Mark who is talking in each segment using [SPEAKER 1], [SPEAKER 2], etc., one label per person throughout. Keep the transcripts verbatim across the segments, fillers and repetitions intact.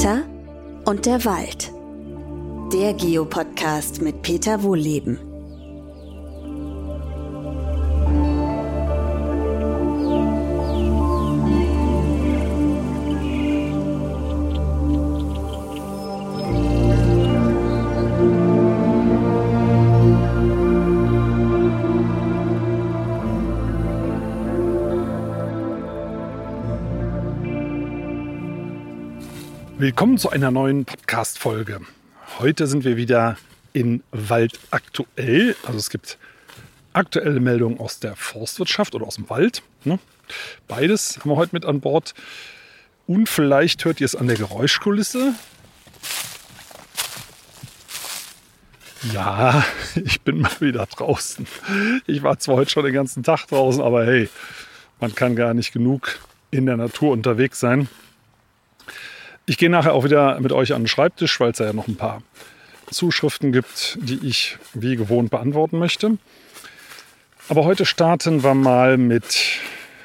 [SPEAKER 1] Peter und der Wald. Der Geopodcast mit Peter Wohlleben.
[SPEAKER 2] Willkommen zu einer neuen Podcast-Folge. Heute sind wir wieder in Wald aktuell. Also es gibt aktuelle Meldungen aus der Forstwirtschaft oder aus dem Wald. Ne? Beides haben wir heute mit an Bord. Und vielleicht hört ihr es an der Geräuschkulisse. Ja, ich bin mal wieder draußen. Ich war zwar heute schon den ganzen Tag draußen, aber hey, man kann gar nicht genug in der Natur unterwegs sein. Ich gehe nachher auch wieder mit euch an den Schreibtisch, weil es ja noch ein paar Zuschriften gibt, die ich wie gewohnt beantworten möchte. Aber heute starten wir mal mit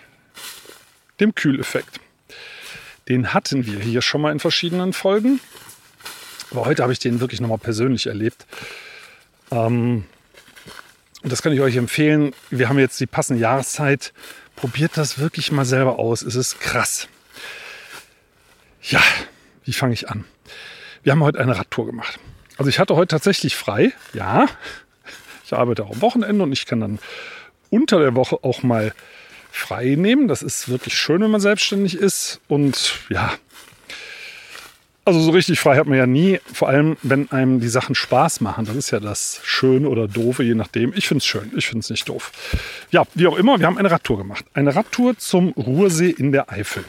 [SPEAKER 2] dem Kühleffekt. Den hatten wir hier schon mal in verschiedenen Folgen. Aber heute habe ich den wirklich nochmal persönlich erlebt. Ähm, und das kann ich euch empfehlen. Wir haben jetzt die passende Jahreszeit. Probiert das wirklich mal selber aus. Es ist krass. Ja, wie fange ich an? Wir haben heute eine Radtour gemacht. Also ich hatte heute tatsächlich frei. Ja, ich arbeite auch am Wochenende und ich kann dann unter der Woche auch mal frei nehmen. Das ist wirklich schön, wenn man selbstständig ist. Und ja, also so richtig frei hat man ja nie. Vor allem, wenn einem die Sachen Spaß machen. Das ist ja das Schöne oder Doofe, je nachdem. Ich finde es schön, ich finde es nicht doof. Ja, wie auch immer, wir haben eine Radtour gemacht. Eine Radtour zum Ruhrsee in der Eifel.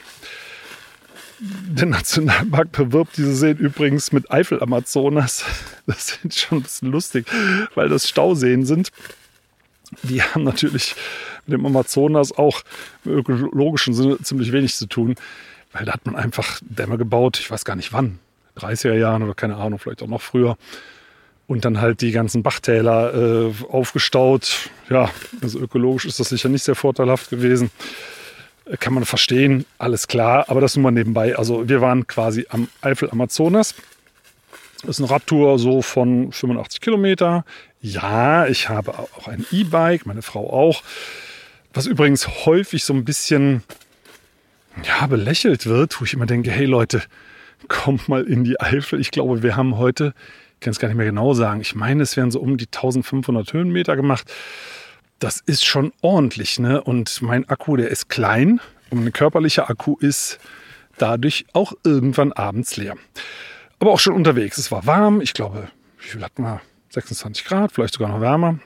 [SPEAKER 2] Der Nationalpark bewirbt diese Seen übrigens mit Eifel-Amazonas. Das ist schon ein bisschen lustig, weil das Stauseen sind. Die haben natürlich mit dem Amazonas auch im ökologischen Sinne ziemlich wenig zu tun, weil da hat man einfach Dämme gebaut, ich weiß gar nicht wann, dreißiger Jahren oder keine Ahnung, vielleicht auch noch früher. Und dann halt die ganzen Bachtäler äh, aufgestaut. Ja, also ökologisch ist das sicher nicht sehr vorteilhaft gewesen. Kann man verstehen, alles klar, aber das nur mal nebenbei. Also wir waren quasi am Eifel-Amazonas. Das ist eine Radtour so von fünfundachtzig Kilometer. Ja, ich habe auch ein E-Bike, meine Frau auch. Was übrigens häufig so ein bisschen ja, belächelt wird, wo ich immer denke, hey Leute, kommt mal in die Eifel. Ich glaube, wir haben heute, ich kann es gar nicht mehr genau sagen, ich meine, es wären so um die eintausendfünfhundert Höhenmeter gemacht. Das ist schon ordentlich, ne? Und mein Akku, der ist klein und ein körperlicher Akku ist dadurch auch irgendwann abends leer. Aber auch schon unterwegs. Es war warm. Ich glaube, wie viel hatten wir? sechsundzwanzig Grad, vielleicht sogar noch wärmer.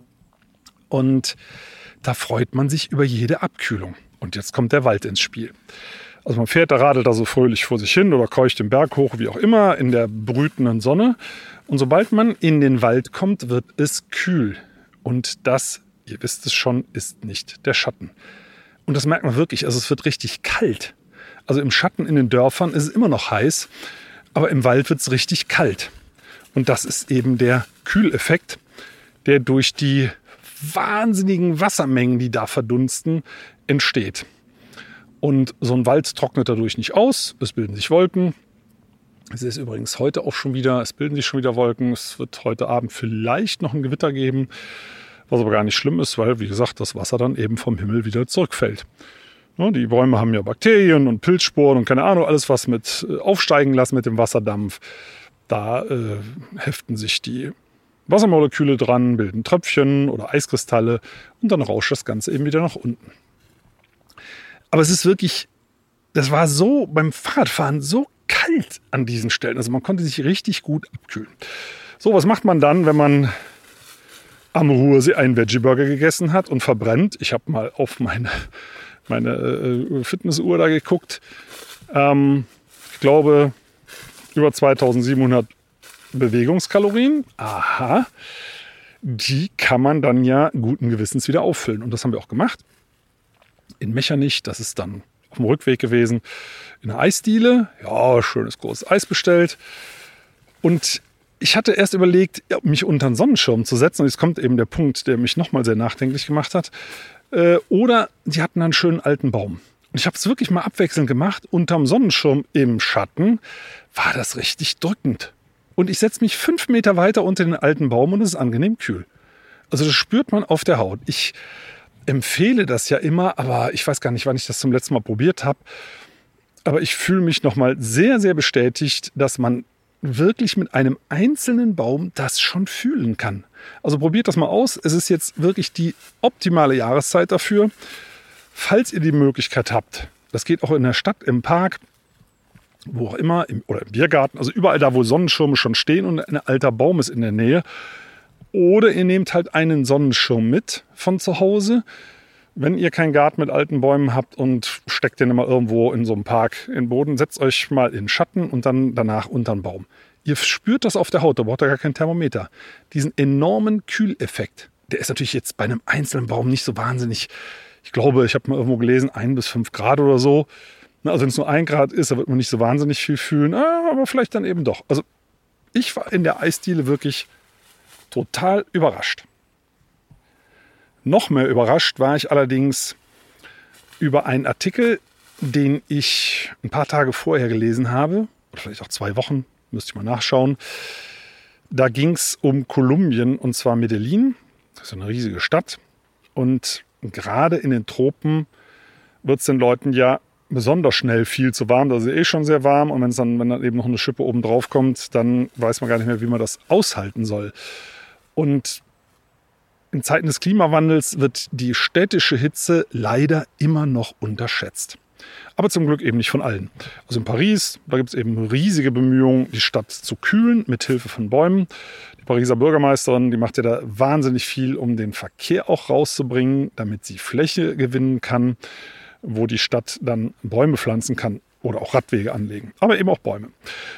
[SPEAKER 2] Und da freut man sich über jede Abkühlung. Und jetzt kommt der Wald ins Spiel. Also man fährt, da radelt da so fröhlich vor sich hin oder keucht den Berg hoch, wie auch immer, in der brütenden Sonne. Und sobald man in den Wald kommt, wird es kühl. Und das, ihr wisst es schon, ist nicht der Schatten. Und das merkt man wirklich, also es wird richtig kalt. Also im Schatten in den Dörfern ist es immer noch heiß, aber im Wald wird es richtig kalt. Und das ist eben der Kühleffekt, der durch die wahnsinnigen Wassermengen, die da verdunsten, entsteht. Und so ein Wald trocknet dadurch nicht aus, es bilden sich Wolken. Es ist übrigens heute auch schon wieder, es bilden sich schon wieder Wolken. Es wird heute Abend vielleicht noch ein Gewitter geben. Was aber gar nicht schlimm ist, weil, wie gesagt, das Wasser dann eben vom Himmel wieder zurückfällt. Ja, die Bäume haben ja Bakterien und Pilzsporen und keine Ahnung, alles was mit aufsteigen lassen mit dem Wasserdampf. Da äh, heften sich die Wassermoleküle dran, bilden Tröpfchen oder Eiskristalle und dann rauscht das Ganze eben wieder nach unten. Aber es ist wirklich, das war so beim Fahrradfahren so kalt an diesen Stellen. Also man konnte sich richtig gut abkühlen. So, was macht man dann, wenn man am Ruhrsee einen Veggie-Burger gegessen hat und verbrennt? Ich habe mal auf meine, meine äh, Fitnessuhr da geguckt. Ähm, ich glaube, über zweitausendsiebenhundert Bewegungskalorien. Aha. Die kann man dann ja guten Gewissens wieder auffüllen. Und das haben wir auch gemacht. In Mechernich, das ist dann auf dem Rückweg gewesen, in einer Eisdiele. Ja, schönes großes Eis bestellt. Und ich hatte erst überlegt, mich unter einen Sonnenschirm zu setzen. Und jetzt kommt eben der Punkt, der mich nochmal sehr nachdenklich gemacht hat. Oder die hatten einen schönen alten Baum. Und ich habe es wirklich mal abwechselnd gemacht. Unterm Sonnenschirm im Schatten war das richtig drückend. Und ich setze mich fünf Meter weiter unter den alten Baum und es ist angenehm kühl. Also das spürt man auf der Haut. Ich empfehle das ja immer, aber ich weiß gar nicht, wann ich das zum letzten Mal probiert habe. Aber ich fühle mich nochmal sehr, sehr bestätigt, dass man wirklich mit einem einzelnen Baum das schon fühlen kann. Also probiert das mal aus. Es ist jetzt wirklich die optimale Jahreszeit dafür, falls ihr die Möglichkeit habt. Das geht auch in der Stadt, im Park, wo auch immer, im, oder im Biergarten, also überall da, wo Sonnenschirme schon stehen und ein alter Baum ist in der Nähe. Oder ihr nehmt halt einen Sonnenschirm mit von zu Hause, wenn ihr keinen Garten mit alten Bäumen habt, und steckt den immer irgendwo in so einem Park in den Boden, setzt euch mal in Schatten und dann danach unter den Baum. Ihr spürt das auf der Haut, da braucht ihr gar kein Thermometer. Diesen enormen Kühleffekt, der ist natürlich jetzt bei einem einzelnen Baum nicht so wahnsinnig. Ich glaube, ich habe mal irgendwo gelesen, ein bis fünf Grad oder so. Also wenn es nur ein Grad ist, da wird man nicht so wahnsinnig viel fühlen, aber vielleicht dann eben doch. Also ich war in der Eisdiele wirklich total überrascht. Noch mehr überrascht war ich allerdings über einen Artikel, den ich ein paar Tage vorher gelesen habe, oder vielleicht auch zwei Wochen, müsste ich mal nachschauen. Da ging es um Kolumbien, und zwar Medellin. Das ist eine riesige Stadt. Und gerade in den Tropen wird es den Leuten ja besonders schnell viel zu warm. Das ist eh schon sehr warm. Und wenn es dann, wenn dann eben noch eine Schippe oben drauf kommt, dann weiß man gar nicht mehr, wie man das aushalten soll. Und in Zeiten des Klimawandels wird die städtische Hitze leider immer noch unterschätzt. Aber zum Glück eben nicht von allen. Also in Paris, da gibt es eben riesige Bemühungen, die Stadt zu kühlen mit Hilfe von Bäumen. Die Pariser Bürgermeisterin, die macht ja da wahnsinnig viel, um den Verkehr auch rauszubringen, damit sie Fläche gewinnen kann, wo die Stadt dann Bäume pflanzen kann oder auch Radwege anlegen. Aber eben auch Bäume.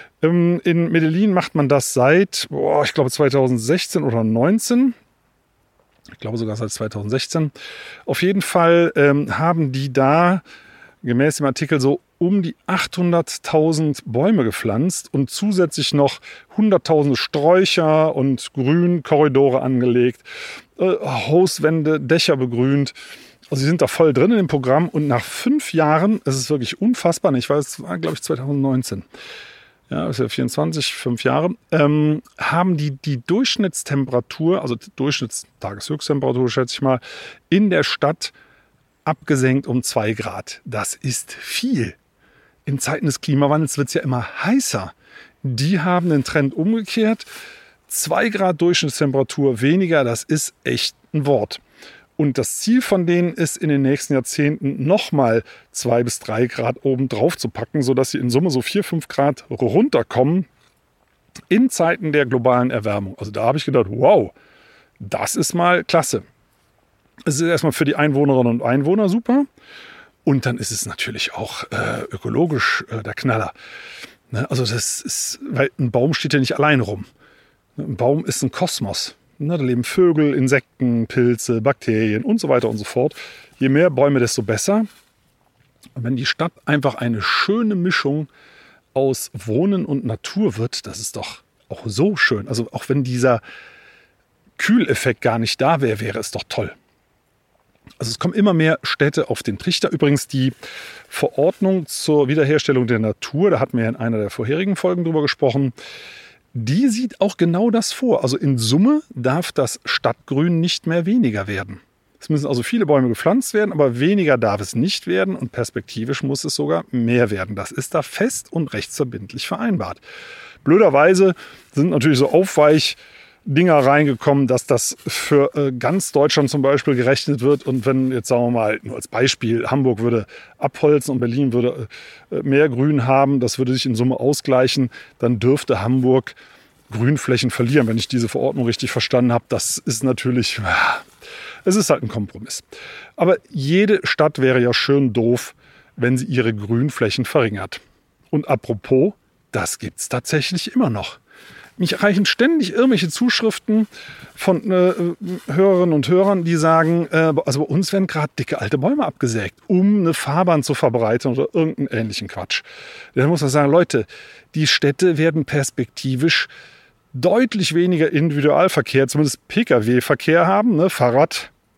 [SPEAKER 2] In Medellin macht man das seit, boah, ich glaube zweitausendsechzehn oder neunzehn. Ich glaube sogar seit zweitausendsechzehn. Auf jeden Fall ähm, haben die da gemäß dem Artikel so um die achthunderttausend Bäume gepflanzt und zusätzlich noch hunderttausende Sträucher und Grünkorridore angelegt, äh, Hauswände, Dächer begrünt. Also sie sind da voll drin in dem Programm, und nach fünf Jahren, es ist wirklich unfassbar, ich weiß, es war glaube ich zweitausendneunzehn, ja, das ist ja vierundzwanzig, fünf Jahre, ähm, haben die die Durchschnittstemperatur, also Durchschnittstageshöchsttemperatur, schätze ich mal, in der Stadt abgesenkt um zwei Grad. Das ist viel. In Zeiten des Klimawandels wird es ja immer heißer. Die haben den Trend umgekehrt. zwei Grad Durchschnittstemperatur weniger, das ist echt ein Wort. Und das Ziel von denen ist, in den nächsten Jahrzehnten nochmal zwei bis drei Grad oben drauf zu packen, sodass sie in Summe so vier, fünf Grad runterkommen in Zeiten der globalen Erwärmung. Also da habe ich gedacht, wow, das ist mal klasse. Es ist erstmal für die Einwohnerinnen und Einwohner super. Und dann ist es natürlich auch äh, ökologisch äh, der Knaller. Ne? Also das ist, weil ein Baum steht ja nicht allein rum. Ein Baum ist ein Kosmos. Da leben Vögel, Insekten, Pilze, Bakterien und so weiter und so fort. Je mehr Bäume, desto besser. Und wenn die Stadt einfach eine schöne Mischung aus Wohnen und Natur wird, das ist doch auch so schön. Also auch wenn dieser Kühleffekt gar nicht da wäre, wäre es doch toll. Also es kommen immer mehr Städte auf den Trichter. Übrigens die Verordnung zur Wiederherstellung der Natur, da hatten wir in einer der vorherigen Folgen drüber gesprochen, die sieht auch genau das vor. Also in Summe darf das Stadtgrün nicht mehr weniger werden. Es müssen also viele Bäume gepflanzt werden, aber weniger darf es nicht werden, und perspektivisch muss es sogar mehr werden. Das ist da fest und rechtsverbindlich vereinbart. Blöderweise sind natürlich so Aufweich-Dinger reingekommen, dass das für äh, ganz Deutschland zum Beispiel gerechnet wird. Und wenn jetzt, sagen wir mal, nur als Beispiel, Hamburg würde abholzen und Berlin würde äh, mehr Grün haben, das würde sich in Summe ausgleichen, dann dürfte Hamburg Grünflächen verlieren, wenn ich diese Verordnung richtig verstanden habe. Das ist natürlich, äh, es ist halt ein Kompromiss. Aber jede Stadt wäre ja schön doof, wenn sie ihre Grünflächen verringert. Und apropos, das gibt es tatsächlich immer noch. Mich erreichen ständig irgendwelche Zuschriften von äh, Hörerinnen und Hörern, die sagen, äh, also bei uns werden gerade dicke alte Bäume abgesägt, um eine Fahrbahn zu verbreiten oder irgendeinen ähnlichen Quatsch. Dann muss man sagen, Leute, die Städte werden perspektivisch deutlich weniger Individualverkehr, zumindest Pkw-Verkehr haben, ne? Fahrrad,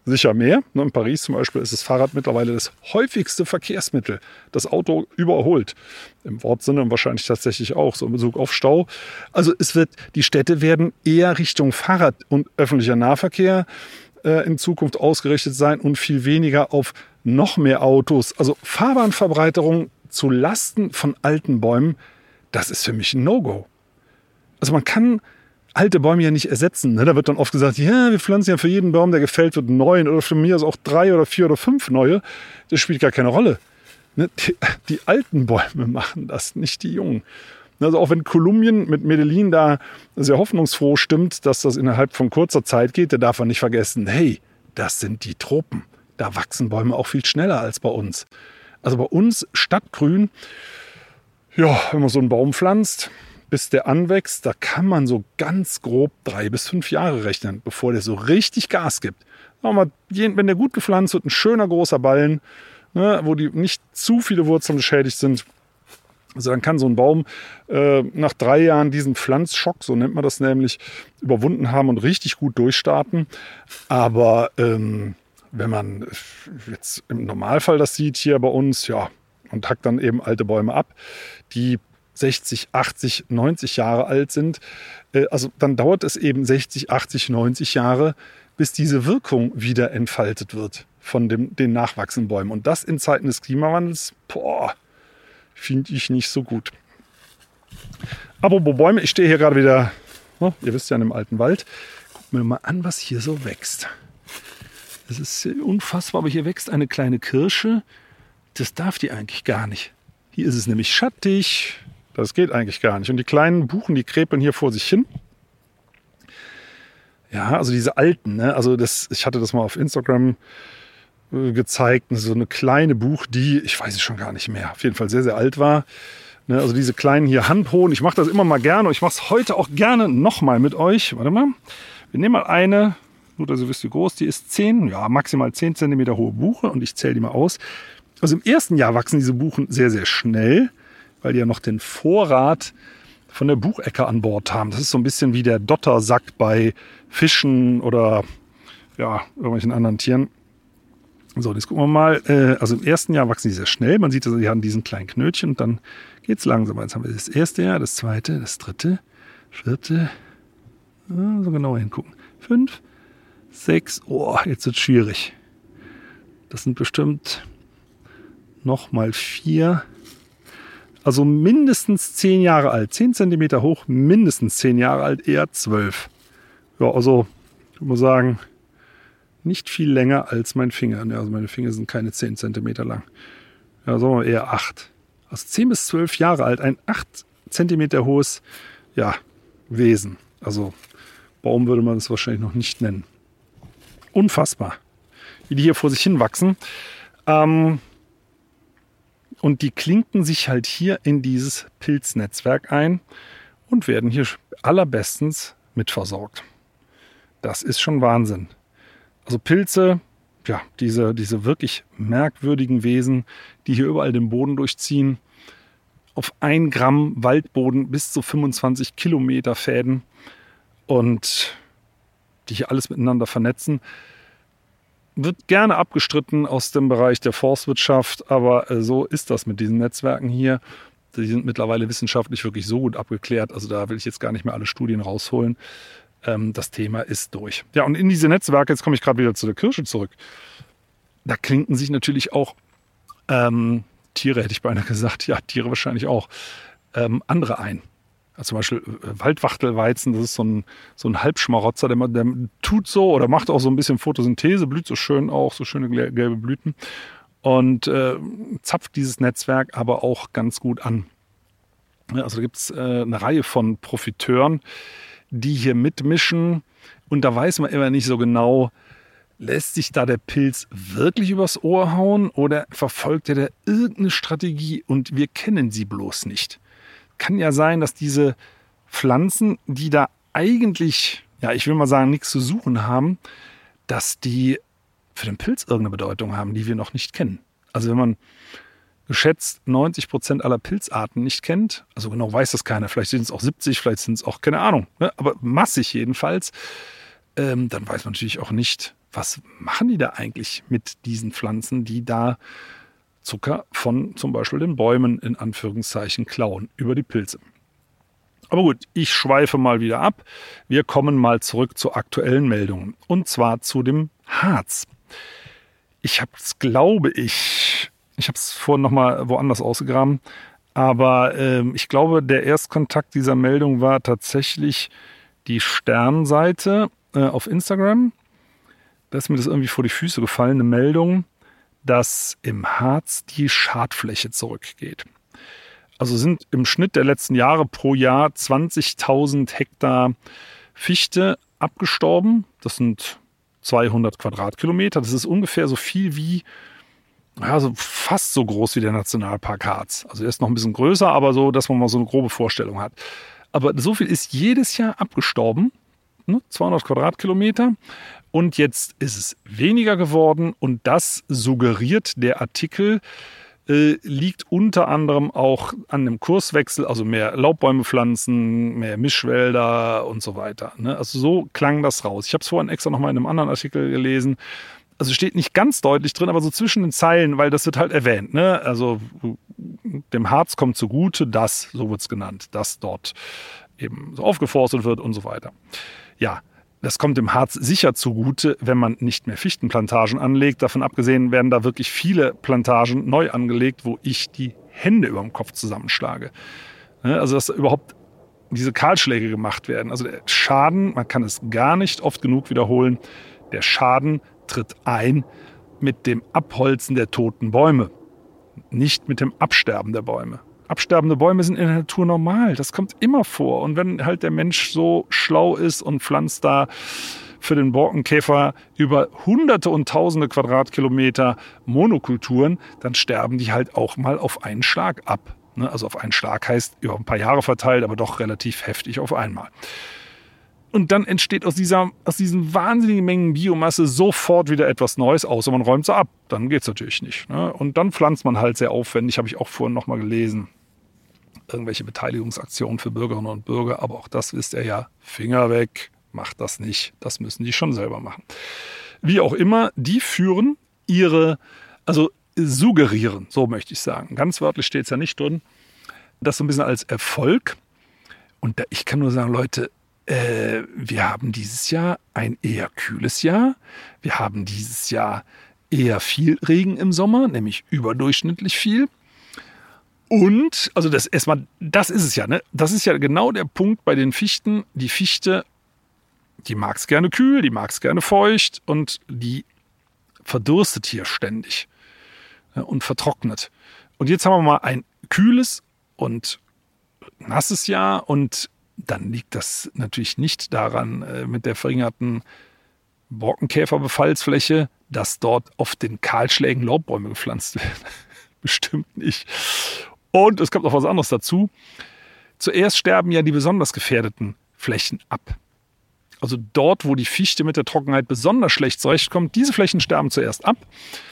[SPEAKER 2] sicher mehr. In Paris zum Beispiel ist das Fahrrad mittlerweile das häufigste Verkehrsmittel. Das Auto überholt. Im Wortsinne und wahrscheinlich tatsächlich auch, so in Bezug auf Stau. Also es wird, die Städte werden eher Richtung Fahrrad und öffentlicher Nahverkehr äh, in Zukunft ausgerichtet sein und viel weniger auf noch mehr Autos. Also Fahrbahnverbreiterung zu Lasten von alten Bäumen, das ist für mich ein No-Go. Also man kann alte Bäume ja nicht ersetzen. Ne? Da wird dann oft gesagt, ja, wir pflanzen ja für jeden Baum, der gefällt wird, einen neuen oder für mich auch drei oder vier oder fünf neue. Das spielt gar keine Rolle. Ne? Die, die alten Bäume machen das, nicht die jungen. Also auch wenn Kolumbien mit Medellin da sehr hoffnungsfroh stimmt, dass das innerhalb von kurzer Zeit geht, da darf man nicht vergessen, hey, das sind die Tropen. Da wachsen Bäume auch viel schneller als bei uns. Also bei uns Stadtgrün, ja, wenn man so einen Baum pflanzt, bis der anwächst, da kann man so ganz grob drei bis fünf Jahre rechnen, bevor der so richtig Gas gibt. Aber wenn der gut gepflanzt wird, ein schöner großer Ballen, ne, wo die nicht zu viele Wurzeln beschädigt sind, also dann kann so ein Baum äh, nach drei Jahren diesen Pflanzschock, so nennt man das nämlich, überwunden haben und richtig gut durchstarten. Aber ähm, wenn man jetzt im Normalfall das sieht hier bei uns, ja, und hackt dann eben alte Bäume ab, die sechzig, achtzig, neunzig Jahre alt sind, äh, also dann dauert es eben sechzig, achtzig, neunzig Jahre, bis diese Wirkung wieder entfaltet wird von dem, den nachwachsenden Bäumen. Und das in Zeiten des Klimawandels, boah, finde ich nicht so gut. Apropos Bäume, ich stehe hier gerade wieder, oh, ihr wisst ja, in einem alten Wald. Guckt mir mal an, was hier so wächst. Das ist unfassbar, aber hier wächst eine kleine Kirsche. Das darf die eigentlich gar nicht. Hier ist es nämlich schattig. Das geht eigentlich gar nicht. Und die kleinen Buchen, die krepeln hier vor sich hin. Ja, also diese alten, ne? Also das, ich hatte das mal auf Instagram gezeigt, so eine kleine Buch, die, ich weiß es schon gar nicht mehr, auf jeden Fall sehr, sehr alt war. Also diese kleinen hier handhohen, ich mache das immer mal gerne und ich mache es heute auch gerne nochmal mit euch. Warte mal, wir nehmen mal eine, nur dass ihr wisst, wie groß die ist, zehn, ja maximal zehn Zentimeter hohe Buche und ich zähle die mal aus. Also im ersten Jahr wachsen diese Buchen sehr, sehr schnell, weil die ja noch den Vorrat von der Buchecke an Bord haben. Das ist so ein bisschen wie der Dottersack bei Fischen oder ja, irgendwelchen anderen Tieren. So, jetzt gucken wir mal. Also im ersten Jahr wachsen die sehr schnell. Man sieht, also die haben diesen kleinen Knötchen und dann geht es langsamer. Jetzt haben wir das erste Jahr, das zweite, das dritte, vierte. So genau hingucken. Fünf, sechs. Oh, jetzt wird es schwierig. Das sind bestimmt nochmal vier. Also mindestens zehn Jahre alt. Zehn Zentimeter hoch, mindestens zehn Jahre alt, eher zwölf. Ja, also ich muss sagen, nicht viel länger als mein Finger. Also meine Finger sind keine zehn Zentimeter lang. Ja, sagen wir eher acht. Also zehn bis zwölf Jahre alt, ein acht Zentimeter hohes ja, Wesen. Also Baum würde man es wahrscheinlich noch nicht nennen. Unfassbar, wie die hier vor sich hin wachsen. Ähm, und die klinken sich halt hier in dieses Pilznetzwerk ein und werden hier allerbestens mitversorgt. Das ist schon Wahnsinn. Also Pilze, ja, diese, diese wirklich merkwürdigen Wesen, die hier überall den Boden durchziehen, auf ein Gramm Waldboden bis zu fünfundzwanzig Kilometer Fäden und die hier alles miteinander vernetzen, wird gerne abgestritten aus dem Bereich der Forstwirtschaft, aber äh, so ist das mit diesen Netzwerken hier. Die sind mittlerweile wissenschaftlich wirklich so gut abgeklärt, also da will ich jetzt gar nicht mehr alle Studien rausholen. Das Thema ist durch. Ja, und in diese Netzwerke, jetzt komme ich gerade wieder zu der Kirsche zurück, da klinken sich natürlich auch ähm, Tiere, hätte ich beinahe gesagt, ja, Tiere wahrscheinlich auch, ähm, andere ein. Also zum Beispiel äh, Waldwachtelweizen, das ist so ein, so ein Halbschmarotzer, der, der tut so oder macht auch so ein bisschen Photosynthese, blüht so schön auch, so schöne gelbe Blüten und äh, zapft dieses Netzwerk aber auch ganz gut an. Also da gibt es äh, eine Reihe von Profiteuren, die hier mitmischen. Und da weiß man immer nicht so genau, lässt sich da der Pilz wirklich übers Ohr hauen oder verfolgt er da irgendeine Strategie und wir kennen sie bloß nicht. Kann ja sein, dass diese Pflanzen, die da eigentlich, ja, ich will mal sagen, nichts zu suchen haben, dass die für den Pilz irgendeine Bedeutung haben, die wir noch nicht kennen. Also wenn man geschätzt neunzig Prozent aller Pilzarten nicht kennt, also genau weiß das keiner, vielleicht sind es auch siebzig, vielleicht sind es auch, keine Ahnung, ne? Aber massig jedenfalls, ähm, dann weiß man natürlich auch nicht, was machen die da eigentlich mit diesen Pflanzen, die da Zucker von zum Beispiel den Bäumen in Anführungszeichen klauen über die Pilze. Aber gut, ich schweife mal wieder ab. Wir kommen mal zurück zu aktuellen Meldungen und zwar zu dem Harz. Ich habe es, glaube ich, ich habe es vorhin nochmal woanders ausgegraben, aber äh, ich glaube, der Erstkontakt dieser Meldung war tatsächlich die Sternseite äh, auf Instagram. Da ist mir das irgendwie vor die Füße gefallen, eine Meldung, dass im Harz die Schadfläche zurückgeht. Also sind im Schnitt der letzten Jahre pro Jahr zwanzigtausend Hektar Fichte abgestorben. Das sind zweihundert Quadratkilometer. Das ist ungefähr so viel wie, ja, so fast so groß wie der Nationalpark Harz. Also er ist noch ein bisschen größer, aber so, dass man mal so eine grobe Vorstellung hat. Aber so viel ist jedes Jahr abgestorben. Ne? zweihundert Quadratkilometer. Und jetzt ist es weniger geworden und das suggeriert der Artikel, äh, liegt unter anderem auch an dem Kurswechsel, also mehr Laubbäume pflanzen, mehr Mischwälder und so weiter. Ne? Also so klang das raus. Ich habe es vorhin extra nochmal in einem anderen Artikel gelesen. Also steht nicht ganz deutlich drin, aber so zwischen den Zeilen, weil das wird halt erwähnt. Ne? Also dem Harz kommt zugute, dass, so wird es genannt, dass dort eben so aufgeforstet wird und so weiter. Ja, das kommt dem Harz sicher zugute, wenn man nicht mehr Fichtenplantagen anlegt. Davon abgesehen werden da wirklich viele Plantagen neu angelegt, wo ich die Hände über dem Kopf zusammenschlage. Also dass überhaupt diese Kahlschläge gemacht werden. Also der Schaden, man kann es gar nicht oft genug wiederholen, der Schaden tritt ein mit dem Abholzen der toten Bäume, nicht mit dem Absterben der Bäume. Absterbende Bäume sind in der Natur normal. Das kommt immer vor. Und wenn halt der Mensch so schlau ist und pflanzt da für den Borkenkäfer über Hunderte und Tausende Quadratkilometer Monokulturen, dann sterben die halt auch mal auf einen Schlag ab. Also auf einen Schlag heißt über ein paar Jahre verteilt, aber doch relativ heftig auf einmal. Und dann entsteht aus, dieser, aus diesen wahnsinnigen Mengen Biomasse sofort wieder etwas Neues, außer man räumt sie ab. Dann geht es natürlich nicht. Ne? Und dann pflanzt man halt sehr aufwendig, habe ich auch vorhin nochmal gelesen, irgendwelche Beteiligungsaktionen für Bürgerinnen und Bürger. Aber auch das wisst ihr ja, Finger weg, macht das nicht. Das müssen die schon selber machen. Wie auch immer, die führen ihre, also suggerieren, so möchte ich sagen. Ganz wörtlich steht es ja nicht drin. Das so ein bisschen als Erfolg. Und da, ich kann nur sagen, Leute, Äh, wir haben dieses Jahr ein eher kühles Jahr. Wir haben dieses Jahr eher viel Regen im Sommer, nämlich überdurchschnittlich viel. Und, also das erstmal, das ist es ja, ne? Das ist ja genau der Punkt bei den Fichten. Die Fichte, die mag es gerne kühl, die mag es gerne feucht und die verdurstet hier ständig, ja, und vertrocknet. Und jetzt haben wir mal ein kühles und nasses Jahr und dann liegt das natürlich nicht daran äh, mit der verringerten Borkenkäferbefallsfläche, dass dort auf den Kahlschlägen Laubbäume gepflanzt werden. Bestimmt nicht. Und es kommt noch was anderes dazu. Zuerst sterben ja die besonders gefährdeten Flächen ab. Also dort, wo die Fichte mit der Trockenheit besonders schlecht zurechtkommt, diese Flächen sterben zuerst ab.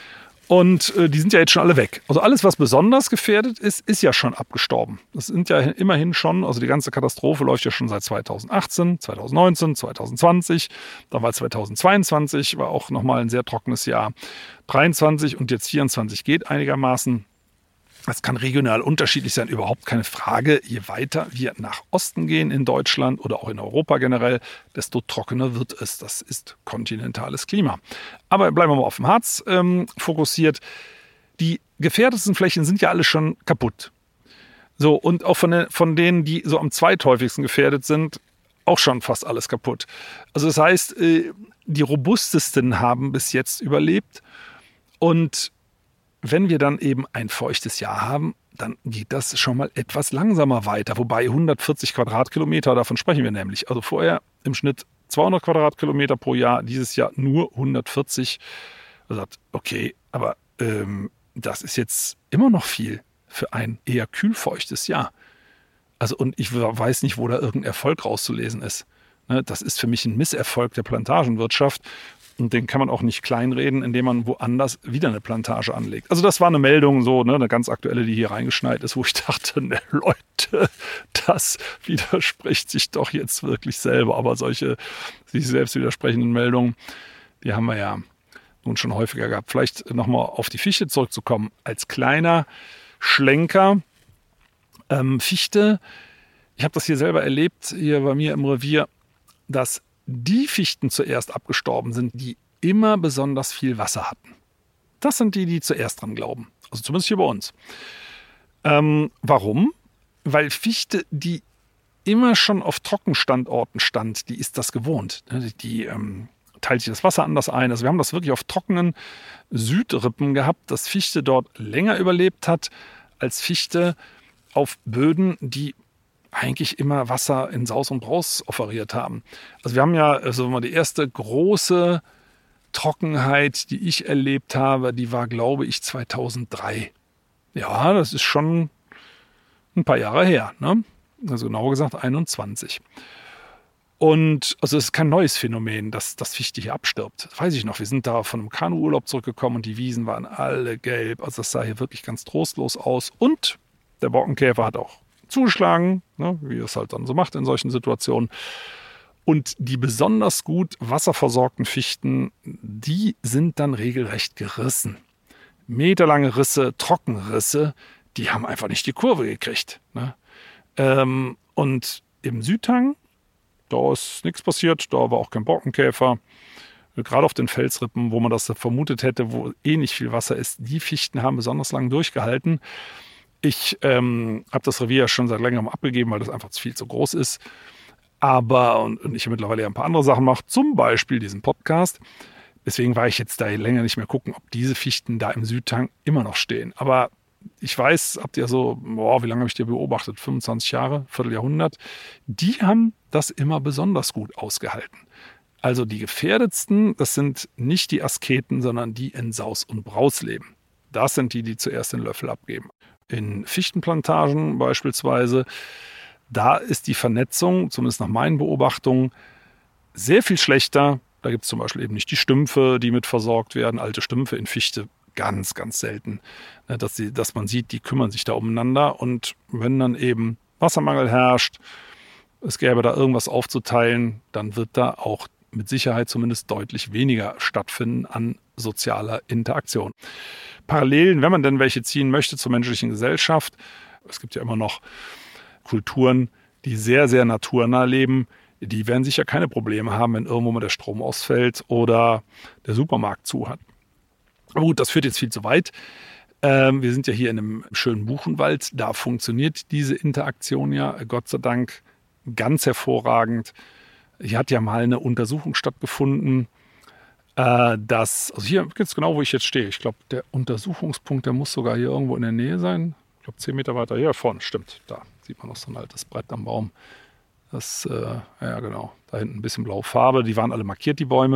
[SPEAKER 2] Und äh, die sind ja jetzt schon alle weg. Also alles, was besonders gefährdet ist, ist ja schon abgestorben. Das sind ja immerhin schon, also die ganze Katastrophe läuft ja schon seit zweitausendachtzehn, zweitausendneunzehn, zweitausendzwanzig. Dann war zweitausendzweiundzwanzig, war auch nochmal ein sehr trockenes Jahr. dreiundzwanzig und jetzt vierundzwanzig geht einigermaßen. Das kann regional unterschiedlich sein, überhaupt keine Frage. Je weiter wir nach Osten gehen in Deutschland oder auch in Europa generell, desto trockener wird es. Das ist kontinentales Klima. Aber bleiben wir mal auf dem Harz ähm, fokussiert. Die gefährdetsten Flächen sind ja alle schon kaputt. So, und auch von, den, von denen, die so am zweithäufigsten gefährdet sind, auch schon fast alles kaputt. Also das heißt, äh, die robustesten haben bis jetzt überlebt. Und wenn wir dann eben ein feuchtes Jahr haben, dann geht das schon mal etwas langsamer weiter. Wobei hundertvierzig Quadratkilometer, davon sprechen wir nämlich. Also vorher im Schnitt zweihundert Quadratkilometer pro Jahr, dieses Jahr nur hundertvierzig. Er sagt, okay, aber ähm, das ist jetzt immer noch viel für ein eher kühlfeuchtes Jahr. Also und ich weiß nicht, wo da irgendein Erfolg rauszulesen ist. Das ist für mich ein Misserfolg der Plantagenwirtschaft. Und den kann man auch nicht kleinreden, indem man woanders wieder eine Plantage anlegt. Also das war eine Meldung, so ne, eine ganz aktuelle, die hier reingeschneit ist, wo ich dachte, ne, Leute, das widerspricht sich doch jetzt wirklich selber. Aber solche sich selbst widersprechenden Meldungen, Die haben wir ja nun schon häufiger gehabt. Vielleicht nochmal auf die Fichte zurückzukommen. Als kleiner Schlenker, ähm, Fichte, ich habe das hier selber erlebt, hier bei mir im Revier, dass die Fichten zuerst abgestorben sind, die immer besonders viel Wasser hatten. Das sind die, die zuerst dran glauben. Also zumindest hier bei uns. Ähm, warum? Weil Fichte, die immer schon auf Trockenstandorten stand, die ist das gewohnt. Die, die ähm, teilt sich das Wasser anders ein. Also wir haben das wirklich auf trockenen Südrippen gehabt, dass Fichte dort länger überlebt hat als Fichte auf Böden, die eigentlich immer Wasser in Saus und Braus offeriert haben. Also wir haben ja also mal die erste große Trockenheit, die ich erlebt habe, die war, glaube ich, zweitausenddrei. Ja, das ist schon ein paar Jahre her, ne? Also genauer gesagt einundzwanzig. Und also es ist kein neues Phänomen, dass das Fichte hier abstirbt. Das weiß ich noch, wir sind da von einem Kanuurlaub zurückgekommen und die Wiesen waren alle gelb. Also das sah hier wirklich ganz trostlos aus. Und der Borkenkäfer hat auch zugeschlagen, ne, wie es halt dann so macht in solchen Situationen. Und die besonders gut wasserversorgten Fichten, die sind dann regelrecht gerissen. Meterlange Risse, Trockenrisse, die haben einfach nicht die Kurve gekriegt. Ne? Ähm, und im Südhang, da ist nichts passiert, da war auch kein Borkenkäfer. Gerade auf den Felsrippen, wo man das vermutet hätte, wo eh nicht viel Wasser ist, die Fichten haben besonders lang durchgehalten. Ich ähm, habe das Revier ja schon seit längerem abgegeben, weil das einfach viel zu groß ist. Aber, und, und ich mittlerweile ja ein paar andere Sachen mache, zum Beispiel diesen Podcast. Deswegen war ich jetzt da länger nicht mehr gucken, ob diese Fichten da im Südhang immer noch stehen. Aber ich weiß, habt ihr so, boah, wie lange habe ich die beobachtet? fünfundzwanzig Jahre, Vierteljahrhundert. Die haben das immer besonders gut ausgehalten. Also die gefährdetsten, das sind nicht die Asketen, sondern die in Saus und Braus leben. Das sind die, die zuerst den Löffel abgeben. In Fichtenplantagen beispielsweise, da ist die Vernetzung, zumindest nach meinen Beobachtungen, sehr viel schlechter. Da gibt es zum Beispiel eben nicht die Stümpfe, die mit versorgt werden. Alte Stümpfe in Fichte ganz, ganz selten. Dass, sie, dass man sieht, die kümmern sich da umeinander. Und wenn dann eben Wassermangel herrscht, es gäbe da irgendwas aufzuteilen, dann wird da auch mit Sicherheit zumindest deutlich weniger stattfinden an sozialer Interaktion. Parallelen, wenn man denn welche ziehen möchte zur menschlichen Gesellschaft, es gibt ja immer noch Kulturen, die sehr, sehr naturnah leben, die werden sicher keine Probleme haben, wenn irgendwo mal der Strom ausfällt oder der Supermarkt zu hat. Aber gut, das führt jetzt viel zu weit. Ähm, wir sind ja hier in einem schönen Buchenwald, da funktioniert diese Interaktion ja, Gott sei Dank, ganz hervorragend. Hier hat ja mal eine Untersuchung stattgefunden, äh, dass, also hier geht es genau, wo ich jetzt stehe. Ich glaube, der Untersuchungspunkt, der muss sogar hier irgendwo in der Nähe sein. Ich glaube, zehn Meter weiter hier vorne, stimmt, da sieht man noch so ein altes Brett am Baum. Das, äh, ja genau, da hinten ein bisschen blaue Farbe, die waren alle markiert, die Bäume.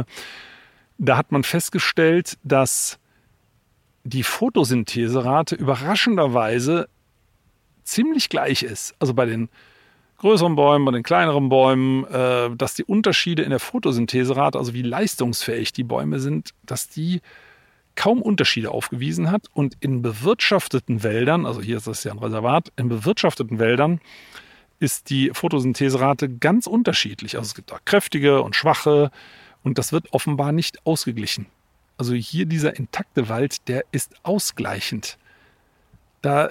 [SPEAKER 2] Da hat man festgestellt, dass die Photosyntheserate überraschenderweise ziemlich gleich ist. Also bei den größeren Bäumen, bei den kleineren Bäumen, äh, dass die Unterschiede in der Photosyntheserate, also wie leistungsfähig die Bäume sind, dass die kaum Unterschiede aufgewiesen hat. Und in bewirtschafteten Wäldern, also hier ist das ja ein Reservat, in bewirtschafteten Wäldern ist die Photosyntheserate ganz unterschiedlich. Also es gibt da kräftige und schwache und das wird offenbar nicht ausgeglichen. Also hier dieser intakte Wald, der ist ausgleichend. Da,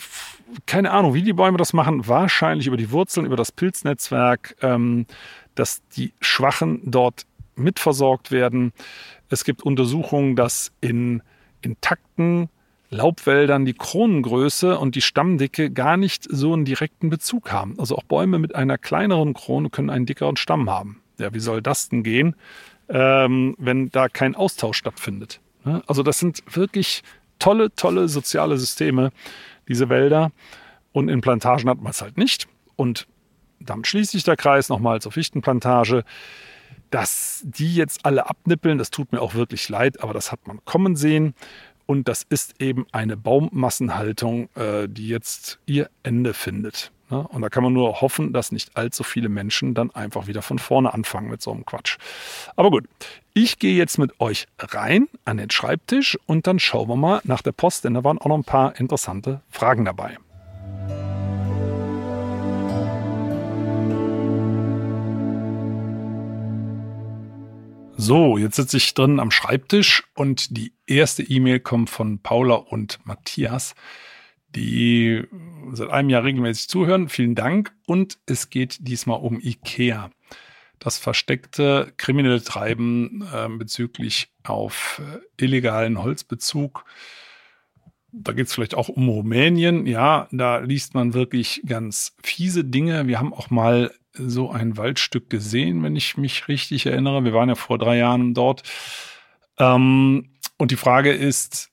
[SPEAKER 2] keine Ahnung, wie die Bäume das machen, wahrscheinlich über die Wurzeln, über das Pilznetzwerk, ähm, dass die Schwachen dort mitversorgt werden. Es gibt Untersuchungen, dass in intakten Laubwäldern die Kronengröße und die Stammdicke gar nicht so einen direkten Bezug haben. Also auch Bäume mit einer kleineren Krone können einen dickeren Stamm haben. Ja, wie soll das denn gehen, ähm, wenn da kein Austausch stattfindet? Also das sind wirklich tolle, tolle soziale Systeme, diese Wälder. Und in Plantagen hat man es halt nicht. Und damit schließt sich der Kreis nochmal zur Fichtenplantage. Dass die jetzt alle abnippeln, das tut mir auch wirklich leid, aber das hat man kommen sehen. Und das ist eben eine Baummassenhaltung, die jetzt ihr Ende findet. Und da kann man nur hoffen, dass nicht allzu viele Menschen dann einfach wieder von vorne anfangen mit so einem Quatsch. Aber gut, ich gehe jetzt mit euch rein an den Schreibtisch und dann schauen wir mal nach der Post, denn da waren auch noch ein paar interessante Fragen dabei. So, jetzt sitze ich drin am Schreibtisch und die erste E-Mail kommt von Paula und Matthias, die seit einem Jahr regelmäßig zuhören. Vielen Dank. Und es geht diesmal um IKEA. Das versteckte kriminelle Treiben äh, bezüglich auf äh, illegalen Holzbezug. Da geht es vielleicht auch um Rumänien. Ja, da liest man wirklich ganz fiese Dinge. Wir haben auch mal so ein Waldstück gesehen, wenn ich mich richtig erinnere. Wir waren ja vor drei Jahren dort. Ähm, und die Frage ist,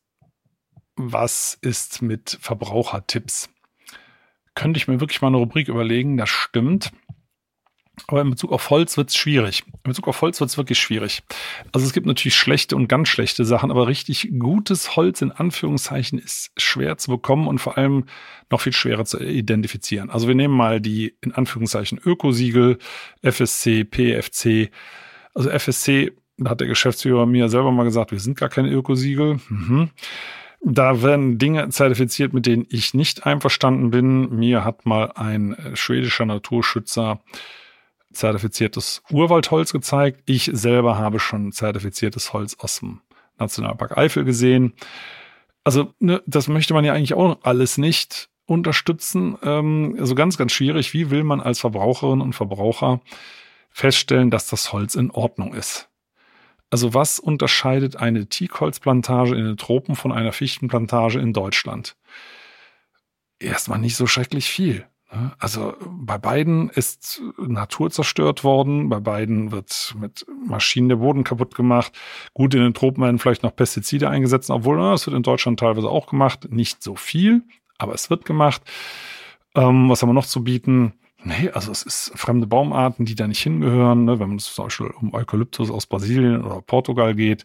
[SPEAKER 2] was ist mit Verbrauchertipps? Könnte ich mir wirklich mal eine Rubrik überlegen, das stimmt. Aber in Bezug auf Holz wird es schwierig. In Bezug auf Holz wird es wirklich schwierig. Also es gibt natürlich schlechte und ganz schlechte Sachen, aber richtig gutes Holz in Anführungszeichen ist schwer zu bekommen und vor allem noch viel schwerer zu identifizieren. Also wir nehmen mal die in Anführungszeichen Ökosiegel, F S C, P F C. Also F S C, da hat der Geschäftsführer mir selber mal gesagt, wir sind gar keine Ökosiegel. Mhm. Da werden Dinge zertifiziert, mit denen ich nicht einverstanden bin. Mir hat mal ein schwedischer Naturschützer zertifiziertes Urwaldholz gezeigt. Ich selber habe schon zertifiziertes Holz aus dem Nationalpark Eifel gesehen. Also ne, das möchte man ja eigentlich auch alles nicht unterstützen. Ähm, also ganz, ganz schwierig. Wie will man als Verbraucherin und Verbraucher feststellen, dass das Holz in Ordnung ist? Also was unterscheidet eine Teakholzplantage in den Tropen von einer Fichtenplantage in Deutschland? Erstmal nicht so schrecklich viel. Also bei beiden ist Natur zerstört worden, bei beiden wird mit Maschinen der Boden kaputt gemacht. Gut, in den Tropen werden vielleicht noch Pestizide eingesetzt, obwohl das wird in Deutschland teilweise auch gemacht. Nicht so viel, aber es wird gemacht. Ähm, was haben wir noch zu bieten? Nee, also es ist fremde Baumarten, die da nicht hingehören. Ne? Wenn es zum Beispiel um Eukalyptus aus Brasilien oder Portugal geht.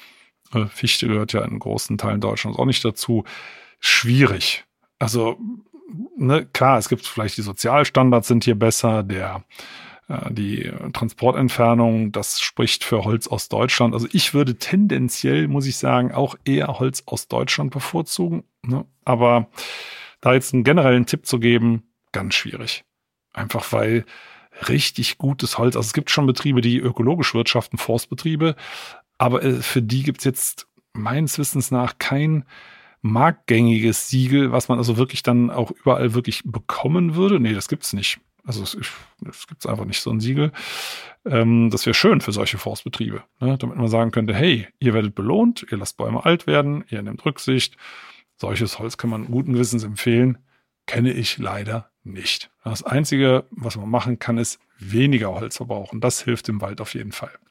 [SPEAKER 2] Äh, Fichte gehört ja in großen Teilen Deutschlands auch nicht dazu. Schwierig. Also Ne, klar, es gibt vielleicht die Sozialstandards sind hier besser, der äh, die Transportentfernung, das spricht für Holz aus Deutschland. Also ich würde tendenziell, muss ich sagen, auch eher Holz aus Deutschland bevorzugen. Ne? Aber da jetzt einen generellen Tipp zu geben, ganz schwierig. Einfach weil richtig gutes Holz, also es gibt schon Betriebe, die ökologisch wirtschaften, Forstbetriebe, aber äh, für die gibt es jetzt meines Wissens nach kein marktgängiges Siegel, was man also wirklich dann auch überall wirklich bekommen würde. Nee, das gibt's nicht. Also es, es gibt's einfach nicht, so ein Siegel. Ähm, das wäre schön für solche Forstbetriebe, ne? Damit man sagen könnte, hey, ihr werdet belohnt, ihr lasst Bäume alt werden, ihr nehmt Rücksicht. Solches Holz kann man guten Gewissens empfehlen. Kenne ich leider nicht. Das Einzige, was man machen kann, ist weniger Holz verbrauchen. Das hilft im Wald auf jeden Fall.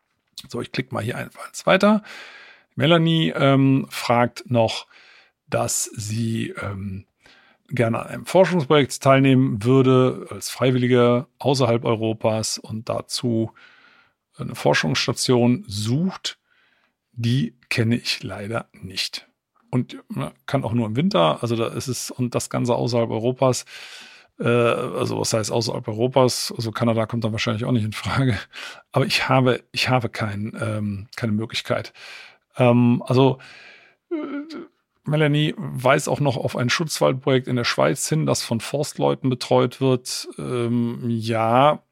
[SPEAKER 2] So, ich klicke mal hier einfach weiter. Melanie ähm, fragt noch, dass sie ähm, gerne an einem Forschungsprojekt teilnehmen würde, als Freiwillige außerhalb Europas und dazu eine Forschungsstation sucht. Die kenne ich leider nicht. Und ja, kann auch nur im Winter, also da ist es, und das Ganze außerhalb Europas, äh, also was heißt außerhalb Europas, also Kanada kommt dann wahrscheinlich auch nicht in Frage, aber ich habe, ich habe kein, ähm, keine Möglichkeit. Ähm, also äh, Melanie weist auch noch auf ein Schutzwaldprojekt in der Schweiz hin, das von Forstleuten betreut wird. Ähm, ja,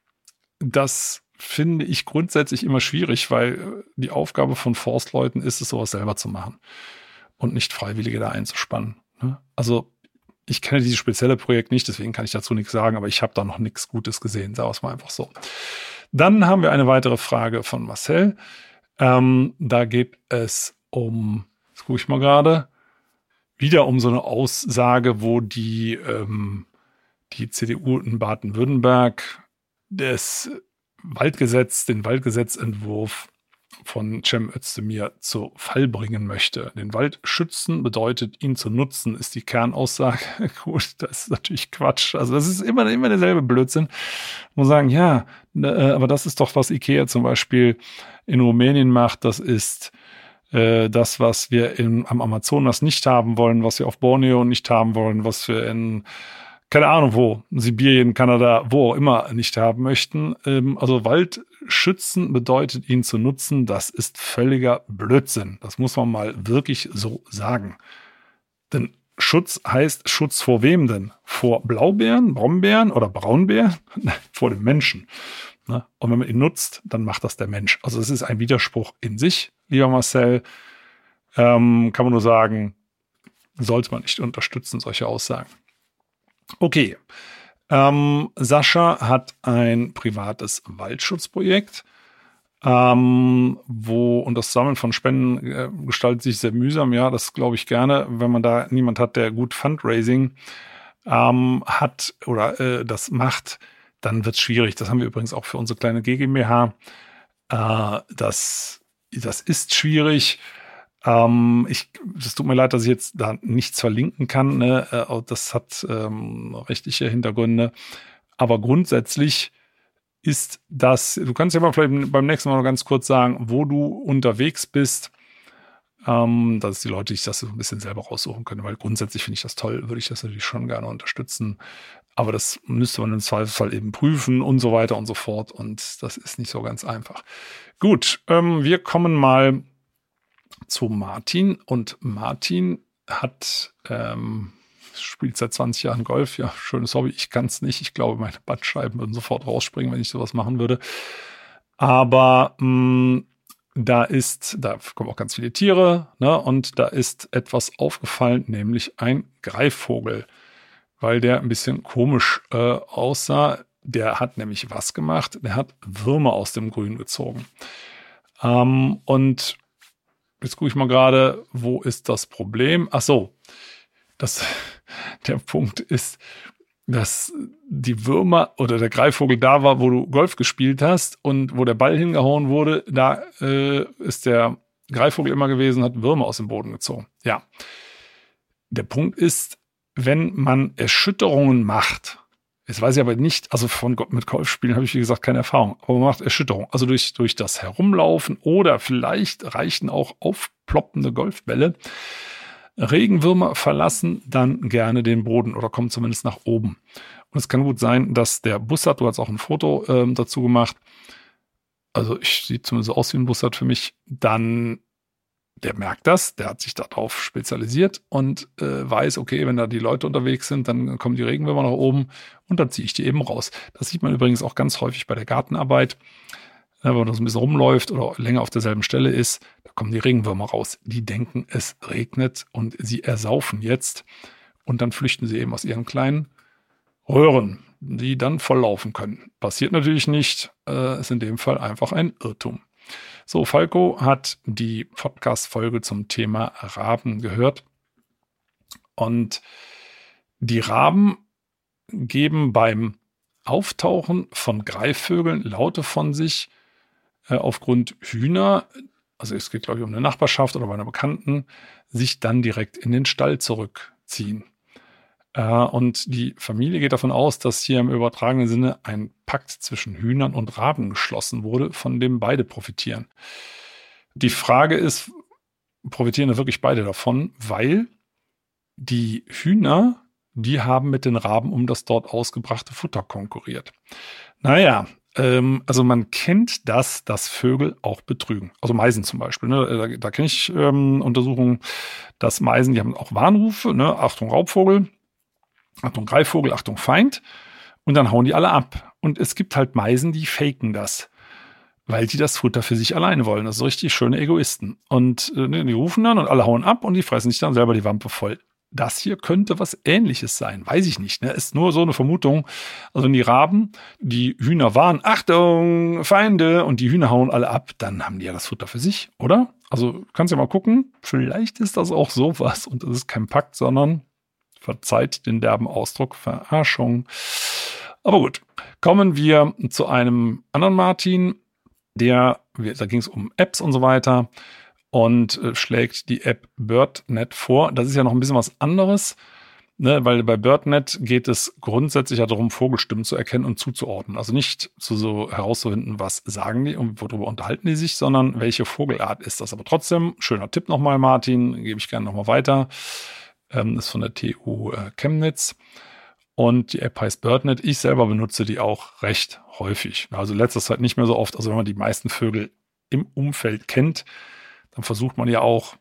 [SPEAKER 2] das finde ich grundsätzlich immer schwierig, weil die Aufgabe von Forstleuten ist es, sowas selber zu machen und nicht Freiwillige da einzuspannen. Ne? Also ich kenne dieses spezielle Projekt nicht, deswegen kann ich dazu nichts sagen, aber ich habe da noch nichts Gutes gesehen, sagen wir es mal einfach so. Dann haben wir eine weitere Frage von Marcel. Ähm, da geht es um, jetzt gucke ich mal gerade, wieder um so eine Aussage, wo die, ähm, die C D U in Baden-Württemberg das Waldgesetz, den Waldgesetzentwurf von Cem Özdemir zu Fall bringen möchte. Den Wald schützen bedeutet, ihn zu nutzen, ist die Kernaussage. Gut, das ist natürlich Quatsch. Also das ist immer, immer derselbe Blödsinn. Ich muss sagen, ja, äh, aber das ist doch, was IKEA zum Beispiel in Rumänien macht. Das ist äh, das, was wir in, am Amazonas nicht haben wollen, was wir auf Borneo nicht haben wollen, was wir in keine Ahnung wo, Sibirien, Kanada, wo auch immer nicht haben möchten. Ähm, also Wald schützen bedeutet, ihn zu nutzen. Das ist völliger Blödsinn. Das muss man mal wirklich so sagen. Denn Schutz heißt Schutz vor wem denn? Vor Blaubeeren, Brombeeren oder Braunbären? Nein, vor dem Menschen. Ne? Und wenn man ihn nutzt, dann macht das der Mensch. Also es ist ein Widerspruch in sich, lieber Marcel. Ähm, kann man nur sagen, sollte man nicht unterstützen, solche Aussagen. Okay. Ähm, Sascha hat ein privates Waldschutzprojekt, ähm, wo, und das Sammeln von Spenden äh, gestaltet sich sehr mühsam. Ja, das glaube ich gerne, wenn man da niemand hat, der gut Fundraising ähm, hat oder äh, das macht, dann wird es schwierig. Das haben wir übrigens auch für unsere kleine G GmbH. Äh, das, das ist schwierig. Ähm, ich, es tut mir leid, dass ich jetzt da nichts verlinken kann. Ne? Äh, das hat ähm, rechtliche Hintergründe. Aber grundsätzlich ist das, du kannst ja mal vielleicht beim nächsten Mal noch ganz kurz sagen, wo du unterwegs bist, ähm, dass die Leute sich das so ein bisschen selber raussuchen können, weil grundsätzlich finde ich das toll, würde ich das natürlich schon gerne unterstützen. Aber das müsste man im Zweifelsfall eben prüfen und so weiter und so fort. Und das ist nicht so ganz einfach. Gut, ähm, wir kommen mal zu Martin. Und Martin hat, ähm, spielt seit zwanzig Jahren Golf. Ja, schönes Hobby. Ich kann es nicht. Ich glaube, meine Bandscheiben würden sofort rausspringen, wenn ich sowas machen würde. Aber mh, da ist, da kommen auch ganz viele Tiere, ne? Und da ist etwas aufgefallen, nämlich ein Greifvogel, weil der ein bisschen komisch äh, aussah. Der hat nämlich was gemacht? Der hat Würmer aus dem Grün gezogen. Ähm, und jetzt gucke ich mal gerade, wo ist das Problem? Ach so, das, der Punkt ist, dass die Würmer oder der Greifvogel da war, wo du Golf gespielt hast und wo der Ball hingehauen wurde, da äh, ist der Greifvogel immer gewesen, hat Würmer aus dem Boden gezogen. Ja, der Punkt ist, wenn man Erschütterungen macht, jetzt weiß ich aber nicht, also von mit Golfspielen habe ich wie gesagt keine Erfahrung, aber man macht Erschütterung, also durch, durch das Herumlaufen oder vielleicht reichen auch aufploppende Golfbälle. Regenwürmer verlassen dann gerne den Boden oder kommen zumindest nach oben. Und es kann gut sein, dass der Bussard, du hast auch ein Foto ähm, dazu gemacht, also ich sieht zumindest so aus wie ein Bussard für mich, dann der merkt das, der hat sich darauf spezialisiert und äh, weiß, okay, wenn da die Leute unterwegs sind, dann kommen die Regenwürmer nach oben und dann ziehe ich die eben raus. Das sieht man übrigens auch ganz häufig bei der Gartenarbeit. Wenn man so ein bisschen rumläuft oder länger auf derselben Stelle ist, da kommen die Regenwürmer raus. Die denken, es regnet und sie ersaufen jetzt. Und dann flüchten sie eben aus ihren kleinen Röhren, die dann volllaufen können. Passiert natürlich nicht, äh, ist in dem Fall einfach ein Irrtum. So, Falco hat die Podcast-Folge zum Thema Raben gehört. Und die Raben geben beim Auftauchen von Greifvögeln Laute von sich, aufgrund Hühner, also es geht glaube ich um eine Nachbarschaft oder bei einer Bekannten, sich dann direkt in den Stall zurückziehen. Und die Familie geht davon aus, dass hier im übertragenen Sinne ein Pakt zwischen Hühnern und Raben geschlossen wurde, von dem beide profitieren. Die Frage ist, profitieren da wirklich beide davon, weil die Hühner, die haben mit den Raben um das dort ausgebrachte Futter konkurriert. Naja, also man kennt das, dass Vögel auch betrügen. Also Meisen zum Beispiel. Ne? Da, da kenne ich ähm, Untersuchungen, dass Meisen, die haben auch Warnrufe. Ne? Achtung Raubvogel, Achtung Greifvogel, Achtung Feind. Und dann hauen die alle ab. Und es gibt halt Meisen, die faken das, weil die das Futter für sich alleine wollen. Das sind richtig schöne Egoisten. Und äh, die rufen dann und alle hauen ab und die fressen sich dann selber die Wampe voll. Das hier könnte was Ähnliches sein. Weiß ich nicht. Ne? Ist nur so eine Vermutung. Also wenn die Raben, die Hühner waren, Achtung, Feinde, und die Hühner hauen alle ab, dann haben die ja das Futter für sich, oder? Also kannst ja mal gucken. Vielleicht ist das auch sowas. Und das ist kein Pakt, sondern, verzeiht den derben Ausdruck, Verarschung. Aber gut. Kommen wir zu einem anderen Martin, der, da ging es um Apps und so weiter. Und äh, schlägt die App BirdNet vor. Das ist ja noch ein bisschen was anderes, ne? Weil bei BirdNet geht es grundsätzlich ja darum, Vogelstimmen zu erkennen und zuzuordnen. Also nicht zu so herauszufinden, was sagen die und worüber unterhalten die sich, sondern welche Vogelart ist das. Aber trotzdem, schöner Tipp nochmal, Martin, gebe ich gerne nochmal weiter. Ähm, ist von der T U äh, Chemnitz. Und die App heißt BirdNet. Ich selber benutze die auch recht häufig. Also letzter Zeit nicht mehr so oft. Also wenn man die meisten Vögel im Umfeld kennt, dann versucht man ja auch,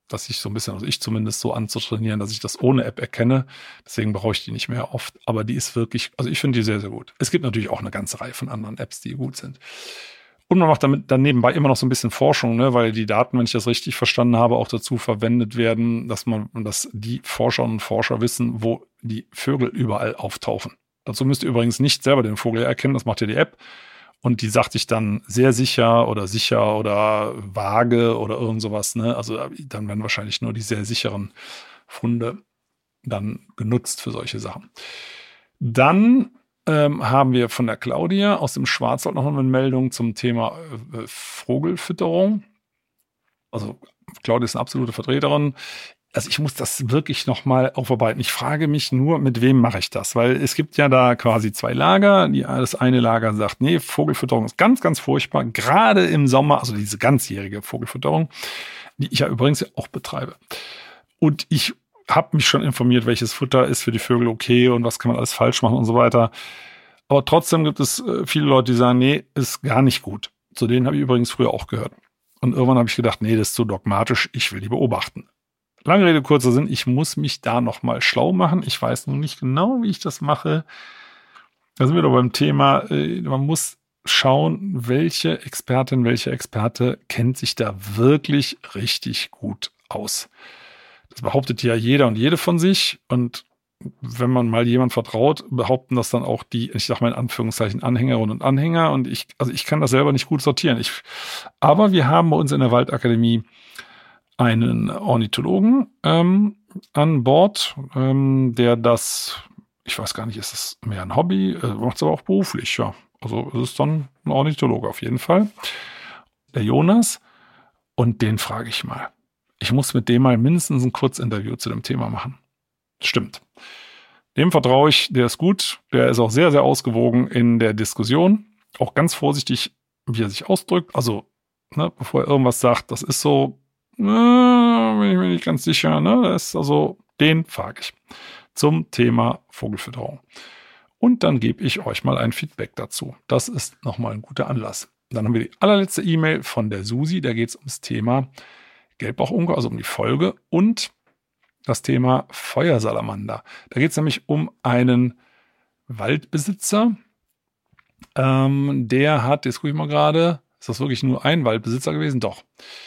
[SPEAKER 2] dass ich so ein bisschen, also ich zumindest so anzutrainieren, dass ich das ohne App erkenne. Deswegen brauche ich die nicht mehr oft. Aber die ist wirklich, also ich finde die sehr, sehr gut. Es gibt natürlich auch eine ganze Reihe von anderen Apps, die gut sind. Und man macht damit dann nebenbei immer noch so ein bisschen Forschung, ne, weil die Daten, wenn ich das richtig verstanden habe, auch dazu verwendet werden, dass man, dass die Forscherinnen und Forscher wissen, wo die Vögel überall auftauchen. Dazu müsst ihr übrigens nicht selber den Vogel erkennen, das macht ja die App. Und die sagt sich dann sehr sicher oder sicher oder vage oder irgend sowas, ne? Also dann werden wahrscheinlich nur die sehr sicheren Funde dann genutzt für solche Sachen. Dann Ähm, haben wir von der Claudia aus dem Schwarzwald noch eine Meldung zum Thema äh, Vogelfütterung. Also Claudia ist eine absolute Vertreterin. Also ich muss das wirklich nochmal aufarbeiten. Ich frage mich nur, mit wem mache ich das? Weil es gibt ja da quasi zwei Lager. Die, das eine Lager sagt, nee, Vogelfütterung ist ganz, ganz furchtbar. Gerade im Sommer, also diese ganzjährige Vogelfütterung, die ich ja übrigens auch betreibe. Und ich habe mich schon informiert, welches Futter ist für die Vögel okay und was kann man alles falsch machen und so weiter. Aber trotzdem gibt es viele Leute, die sagen, nee, ist gar nicht gut. Zu denen habe ich übrigens früher auch gehört. Und irgendwann habe ich gedacht, nee, das ist zu dogmatisch, ich will die beobachten. Lange Rede, kurzer Sinn, ich muss mich da nochmal schlau machen. Ich weiß noch nicht genau, wie ich das mache. Da sind wir doch beim Thema, man muss schauen, welche Expertin, welche Experte kennt sich da wirklich richtig gut aus. Das behauptet ja jeder und jede von sich. Und wenn man mal jemand vertraut, behaupten das dann auch die, ich sag mal in Anführungszeichen, Anhängerinnen und Anhänger. Und ich, also ich kann das selber nicht gut sortieren. Ich, aber wir haben bei uns in der Waldakademie einen Ornithologen ähm, an Bord, ähm, der das, ich weiß gar nicht, ist das mehr ein Hobby, äh, macht es aber auch beruflich, ja. Also es ist dann ein Ornithologe auf jeden Fall. Der Jonas. Und den frage ich mal. Ich muss mit dem mal mindestens ein Kurzinterview zu dem Thema machen. Stimmt. Dem vertraue ich, der ist gut. Der ist auch sehr, sehr ausgewogen in der Diskussion. Auch ganz vorsichtig, wie er sich ausdrückt. Also, ne, bevor er irgendwas sagt, das ist so, äh, bin ich mir nicht ganz sicher. Ne? Das ist also, den frage ich zum Thema Vogelfütterung. Und dann gebe ich euch mal ein Feedback dazu. Das ist nochmal ein guter Anlass. Dann haben wir die allerletzte E-Mail von der Susi. Da geht es ums Thema Gelbbauchunke, also um die Folge und das Thema Feuersalamander. Da geht es nämlich um einen Waldbesitzer, ähm, der hat, jetzt gucke ich mal gerade, ist das wirklich nur ein Waldbesitzer gewesen? Doch.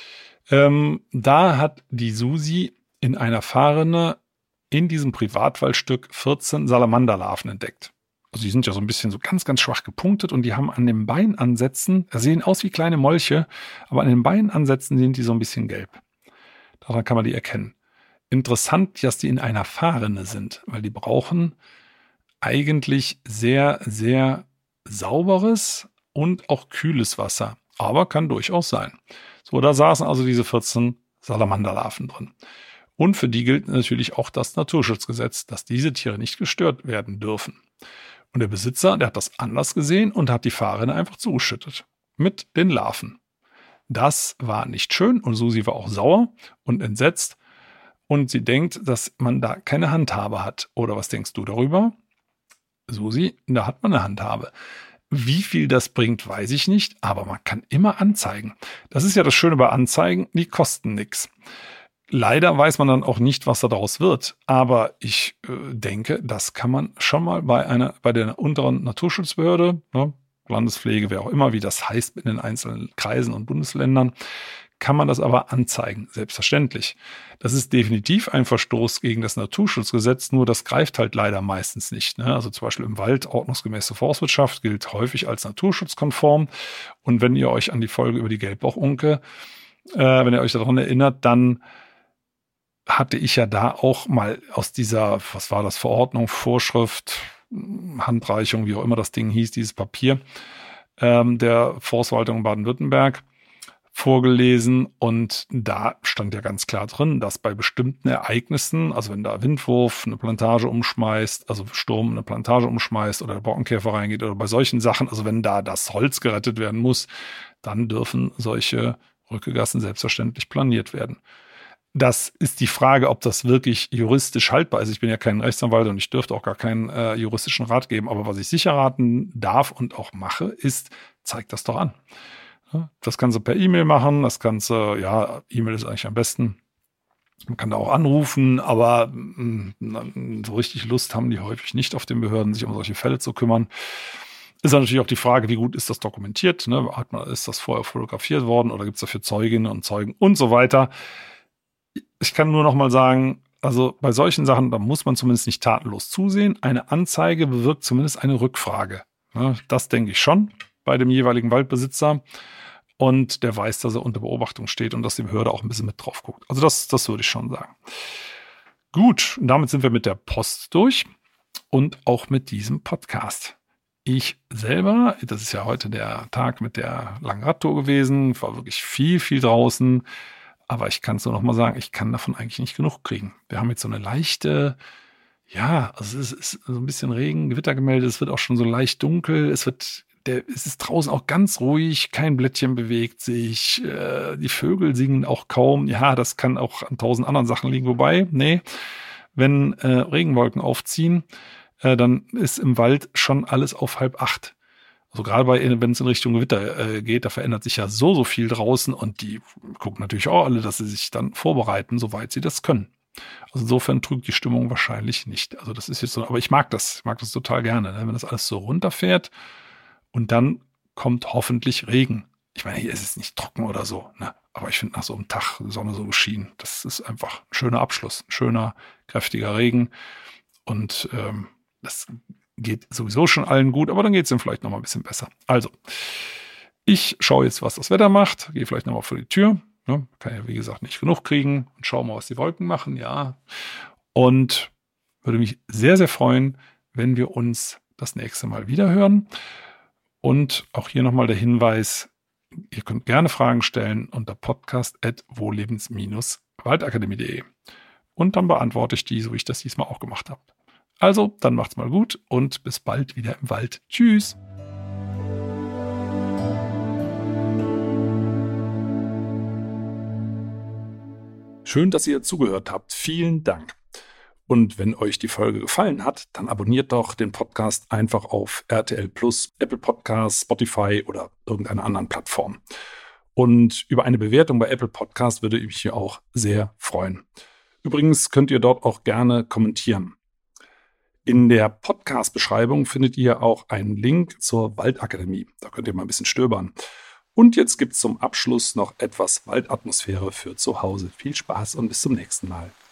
[SPEAKER 2] Ähm, da hat die Susi in einer Fahrrinne in diesem Privatwaldstück vierzehn Salamanderlarven entdeckt. Also die sind ja so ein bisschen so ganz, ganz schwach gepunktet und die haben an den Beinansätzen, die sehen aus wie kleine Molche, aber an den Beinansätzen sind die so ein bisschen gelb. Daran kann man die erkennen. Interessant, dass die in einer Fahrrinne sind, weil die brauchen eigentlich sehr, sehr sauberes und auch kühles Wasser. Aber kann durchaus sein. So, da saßen also diese vierzehn Salamanderlarven drin. Und für die gilt natürlich auch das Naturschutzgesetz, dass diese Tiere nicht gestört werden dürfen. Und der Besitzer, der hat das anders gesehen und hat die Fahrrinne einfach zugeschüttet. Mit den Larven. Das war nicht schön und Susi war auch sauer und entsetzt. Und sie denkt, dass man da keine Handhabe hat. Oder was denkst du darüber? Susi, da hat man eine Handhabe. Wie viel das bringt, weiß ich nicht, aber man kann immer anzeigen. Das ist ja das Schöne bei Anzeigen, die kosten nichts. Leider weiß man dann auch nicht, was daraus wird. Aber ich äh, denke, das kann man schon mal bei einer, bei der unteren Naturschutzbehörde, ne, Landespflege, wer auch immer, wie das heißt in den einzelnen Kreisen und Bundesländern, kann man das aber anzeigen, selbstverständlich. Das ist definitiv ein Verstoß gegen das Naturschutzgesetz, nur das greift halt leider meistens nicht. Ne? Also zum Beispiel im Wald, ordnungsgemäße Forstwirtschaft gilt häufig als naturschutzkonform. Und wenn ihr euch an die Folge über die Gelbbauchunke, äh, wenn ihr euch daran erinnert, dann hatte ich ja da auch mal aus dieser, was war das, Verordnung, Vorschrift, Handreichung, wie auch immer das Ding hieß, dieses Papier ähm, der Forstverwaltung in Baden-Württemberg, vorgelesen und da stand ja ganz klar drin, dass bei bestimmten Ereignissen, also wenn da Windwurf eine Plantage umschmeißt, also Sturm eine Plantage umschmeißt oder der Borkenkäfer reingeht oder bei solchen Sachen, also wenn da das Holz gerettet werden muss, dann dürfen solche Rückegassen selbstverständlich planiert werden. Das ist die Frage, ob das wirklich juristisch haltbar ist. Ich bin ja kein Rechtsanwalt und ich dürfte auch gar keinen äh, juristischen Rat geben, aber was ich sicher raten darf und auch mache, ist, zeig das doch an. Das kannst du per E-Mail machen, das kannst du, ja, E-Mail ist eigentlich am besten. Man kann da auch anrufen, aber mh, so richtig Lust haben die häufig nicht auf den Behörden, sich um solche Fälle zu kümmern. Ist dann natürlich auch die Frage, wie gut ist das dokumentiert? Ne? Hat man, ist das vorher fotografiert worden oder gibt es dafür Zeuginnen und Zeugen und so weiter? Ich kann nur noch mal sagen, also bei solchen Sachen, da muss man zumindest nicht tatenlos zusehen. Eine Anzeige bewirkt zumindest eine Rückfrage. Ne? Das denke ich schon bei dem jeweiligen Waldbesitzer. Und der weiß, dass er unter Beobachtung steht und dass die Behörde auch ein bisschen mit drauf guckt. Also das, das würde ich schon sagen. Gut, und damit sind wir mit der Post durch und auch mit diesem Podcast. Ich selber, das ist ja heute der Tag mit der langen Radtour gewesen, war wirklich viel, viel draußen. Aber ich kann es nur noch mal sagen, ich kann davon eigentlich nicht genug kriegen. Wir haben jetzt so eine leichte, ja, also es ist so ein bisschen Regen, Gewitter gemeldet, es wird auch schon so leicht dunkel, es wird Der, es ist draußen auch ganz ruhig, kein Blättchen bewegt sich, äh, die Vögel singen auch kaum. Ja, das kann auch an tausend anderen Sachen liegen. Wobei, nee, wenn äh, Regenwolken aufziehen, äh, dann ist im Wald schon alles auf halb acht. Also gerade bei, wenn es in Richtung Gewitter äh, geht, da verändert sich ja so, so viel draußen und die gucken natürlich auch alle, dass sie sich dann vorbereiten, soweit sie das können. Also insofern trügt die Stimmung wahrscheinlich nicht. Also das ist jetzt so, aber ich mag das, ich mag das total gerne, ne? Wenn das alles so runterfährt. Und dann kommt hoffentlich Regen. Ich meine, hier ist es nicht trocken oder so, ne? Aber ich finde, nach so einem Tag Sonne so geschienen, das ist einfach ein schöner Abschluss, ein schöner, kräftiger Regen. Und ähm, das geht sowieso schon allen gut, aber dann geht es dann vielleicht noch mal ein bisschen besser. Also, ich schaue jetzt, was das Wetter macht, gehe vielleicht noch mal vor die Tür. Ne? Kann ja, wie gesagt, nicht genug kriegen und schaue mal, was die Wolken machen, ja. Und würde mich sehr, sehr freuen, wenn wir uns das nächste Mal wieder hören. Und auch hier nochmal der Hinweis, ihr könnt gerne Fragen stellen unter podcast at wohllebens Bindestrich waldakademie punkt de und dann beantworte ich die, so wie ich das diesmal auch gemacht habe. Also, dann macht's mal gut und bis bald wieder im Wald. Tschüss! Schön, dass ihr zugehört habt. Vielen Dank. Und wenn euch die Folge gefallen hat, dann abonniert doch den Podcast einfach auf R T L Plus, Apple Podcasts, Spotify oder irgendeiner anderen Plattform. Und über eine Bewertung bei Apple Podcasts würde ich mich hier auch sehr freuen. Übrigens könnt ihr dort auch gerne kommentieren. In der Podcast-Beschreibung findet ihr auch einen Link zur Waldakademie. Da könnt ihr mal ein bisschen stöbern. Und jetzt gibt es zum Abschluss noch etwas Waldatmosphäre für zu Hause. Viel Spaß und bis zum nächsten Mal.